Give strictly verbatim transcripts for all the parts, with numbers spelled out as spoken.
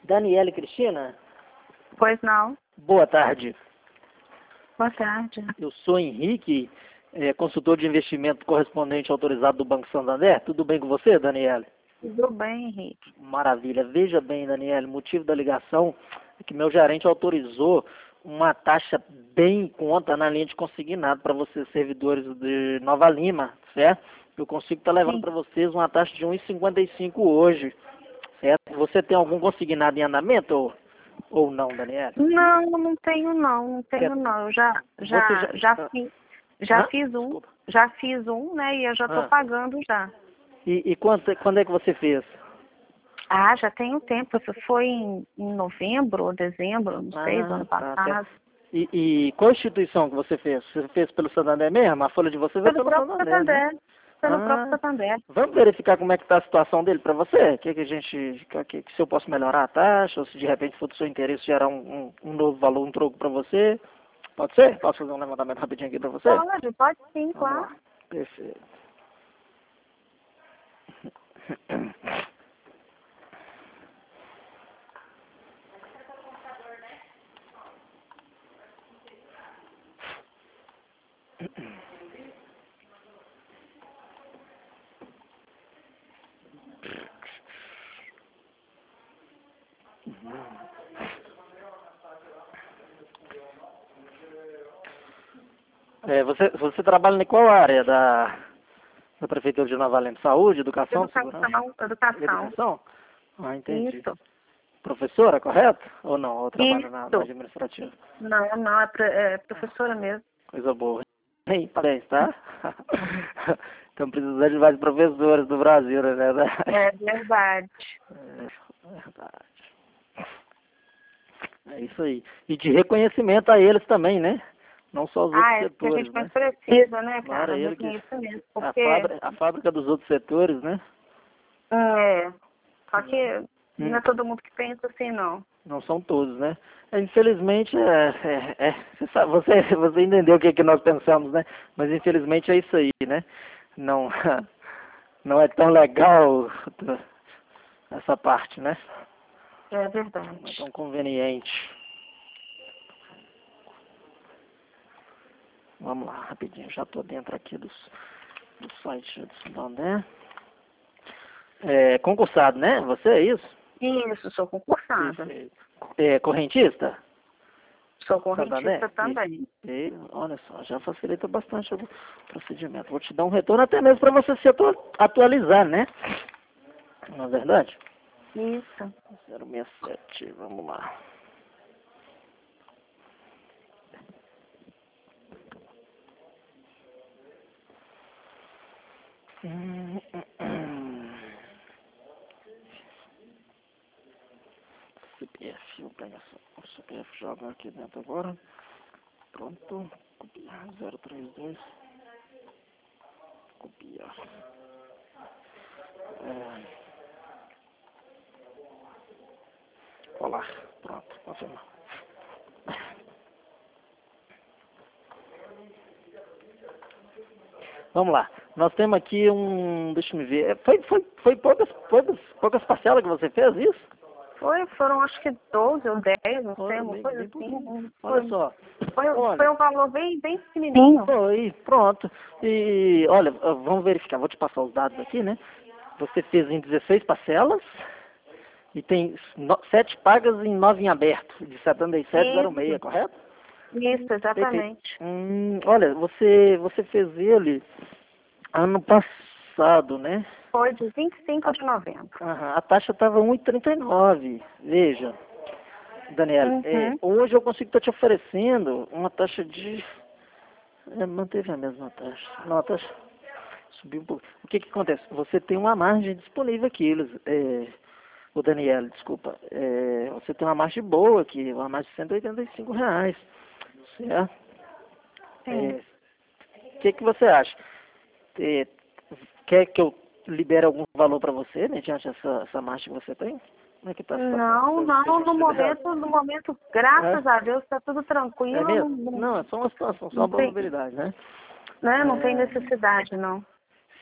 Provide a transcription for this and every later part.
Daniele Cristina? Pois não. Boa tarde. Boa tarde. Eu sou Henrique, é, consultor de investimento correspondente autorizado do Banco Santander. Tudo bem com você, Daniele? Tudo bem, Henrique. Maravilha. Veja bem, Daniele, o motivo da ligação é que meu gerente autorizou uma taxa bem em conta na linha de consignado para vocês, servidores de Nova Lima, certo? Eu consigo estar levando para vocês uma taxa de um vírgula cinquenta e cinco hoje, certo? Você tem algum consignado em andamento ou, ou não, Daniele? Não, não tenho não, não tenho Certo. não. Eu já, já, Você já- já, fiz, já Hã? fiz um, Desculpa. já fiz um, né? E eu já tô Ah. pagando já. E, e quanto, quando é que você fez? Ah, já tem um tempo. Isso foi em, em novembro ou dezembro, não sei, do Ah, ano tá, passado. certo. E, e qual instituição que você fez? Você fez pelo Santander mesmo? A folha de vocês é Pelo pelo próprio Santander, né? Santander. Pelo Ah, próprio Santander. vamos verificar como é que está a situação dele para você? Que que a gente, que, que, que se eu posso melhorar a taxa, ou se de repente for do seu interesse gerar um, um, um novo valor, um troco para você. Pode ser? Posso fazer um levantamento rapidinho aqui para você? Pode, pode sim, Vamos claro. lá. Perfeito. É, você, você trabalha em qual área da, da Prefeitura de Nova Lima? Saúde, educação, segurança? Educação, educação. Educação? Ah, entendi. Isso. Professora, correto? Ou não? Ou trabalha na, na Isso. administrativa? Não, não, é, pro- é professora mesmo. Coisa boa. Bem, parabéns, tá? Estão precisando de mais professores do Brasil, não é verdade? É verdade. É verdade. É isso aí. E de reconhecimento a eles também, né? Não só os outros Ah, é porque a setores, gente mais né? precisa, né, Claro, cara? ele que... Reconhecimento. A Porque, fábrica, a fábrica dos outros setores, né? é, só que Hum. não é todo mundo que pensa assim, não. Não são todos, né? É, infelizmente, é, é, é, você, sabe, você, você entendeu o que, que nós pensamos, né? Mas infelizmente é isso aí, né? Não, não é tão legal essa parte, né? É Não é verdade. tão conveniente. Vamos lá, rapidinho, já estou dentro aqui dos, do site do Santander. É, concursado, né? Você é isso? Isso, sou concursada. Perfeito. É, correntista? Sou correntista Santander? também. E, e, olha só, já facilita bastante o procedimento. Vou te dar um retorno até mesmo para você se atu atualizar, né? Não é verdade? Isso. zero seis sete, vamos lá. Hum, hum, hum. C P F, eu pego essa, o C P F joga aqui dentro agora. Pronto, copiar zero três dois. Copiar. É. Colar, pronto, confirmar. Vamos lá, nós temos aqui um, deixa eu me ver, É, foi, foi, foi poucas, poucas, poucas parcelas que você fez, isso? Foi, foram acho que doze ou dez, não Foi sei, uma bem- coisa bem assim. pouquinho. Foi, Olha só, foi, olha, foi um valor bem, bem pequenininho. foi, pronto. E olha, vamos verificar, vou te passar os dados aqui, né? Você fez em dezesseis parcelas e tem no, sete pagas e nove em aberto, de setenta e sete zero seis, Isso, correto? isso, Perfeito. exatamente. Hum, olha, você, você fez ele ano passado, né? Foi de vinte e cinco de novembro. Aham, a taxa estava um vírgula trinta e nove. Veja, Daniela, é, Uhum. hoje eu consigo estar te oferecendo uma taxa de... É, manteve a mesma taxa. Não, a taxa subiu um pouco. O que que acontece? Você tem uma margem disponível aqui, eles... É, o Daniela, desculpa. É, você tem uma margem boa aqui, uma margem de cento e oitenta e cinco reais. Certo? Sim. É, o que que você acha? É, quer que eu libere algum valor para você, mediante essa, essa margem que você tem? Como é que está a situação? Não, Você- não, você no considera? momento, no momento, graças É? a Deus, está tudo É tranquilo, não, mesmo? não, Não, é só uma situação, só não uma tem, probabilidade, né? né, não tem É, necessidade, não.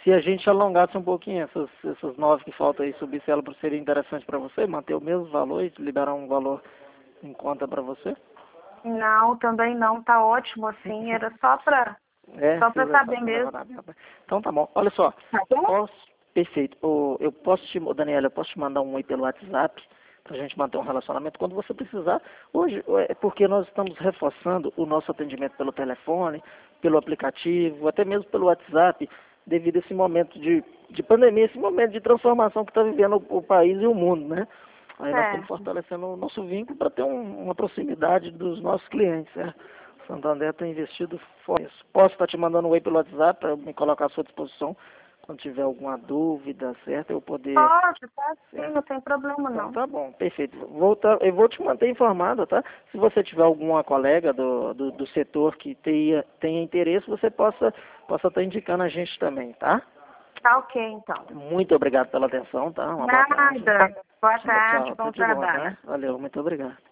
se a gente alongasse um pouquinho essas, essas nove que faltam aí, subisse ela, seria interessante para você, manter o mesmo valor e liberar um valor em conta para você? Não, também não, tá ótimo assim, era só pra, É, só pra você saber vai mesmo. levar na minha- Então tá bom. Olha só, Tá bom? posso, perfeito. Ô, Eu posso te, ô, Daniela, eu posso te mandar um oi pelo WhatsApp pra gente manter um relacionamento quando você precisar. Hoje, é porque nós estamos reforçando o nosso atendimento pelo telefone, pelo aplicativo, até mesmo pelo WhatsApp, devido a esse momento de, de pandemia, esse momento de transformação que está vivendo o, o país e o mundo, né? Aí nós estamos Certo. fortalecendo o nosso vínculo para ter um- uma proximidade dos nossos clientes, né? O Santander tem investido forte nisso. Posso estar te mandando um oi pelo WhatsApp para me colocar à sua disposição quando tiver alguma dúvida, certo? Eu poder... Pode, pode sim, Certo? não tem problema Então não. tá bom, perfeito. Vou tá- eu vou te manter informado, tá? Se você tiver alguma colega do, do, do setor que tenha, tenha interesse, você possa possa estar indicando a gente também, tá? Tá ok, então. Muito obrigado pela atenção, tá? Uma boa tarde. Nada. Boa Tchau, tarde, tchau. bom Tudo de bom, trabalho. tá? Valeu, muito obrigado.